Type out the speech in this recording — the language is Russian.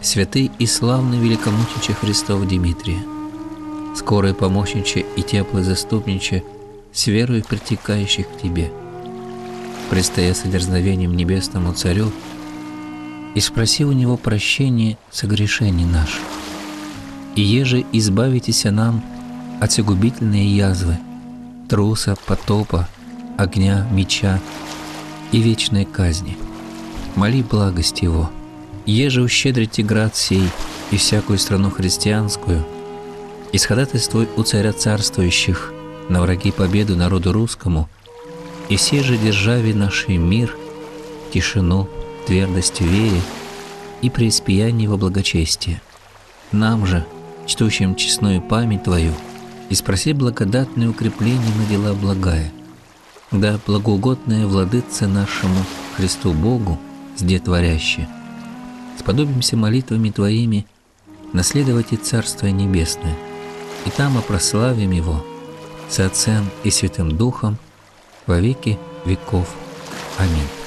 святый и славный великомучениче Христов Димитрия, скорый помощниче и теплый заступниче с верою притекающих к Тебе, предстоя с дерзновением небесному Царю, и спроси у Него прощения согрешений наших. И еже избавитеся нам от всегубительной язвы, труса, потопа, огня, меча и вечной казни. Моли благость Его. Еже ущедрите град сей и всякую страну христианскую, исходатайствуй у Царя царствующих на враги победу народу русскому, и всей же державе нашей мир, тишину, твердость в вере и преиспеяние во благочестие. Нам же, чтущим честную память Твою, и спроси благодатное укрепление на дела благая, да благоугодное владыце нашему Христу Богу, сдетворяще, сподобимся молитвами Твоими наследовать и Царствие Небесное, и там опрославим Его с Отцем и Святым Духом во веки веков. Аминь.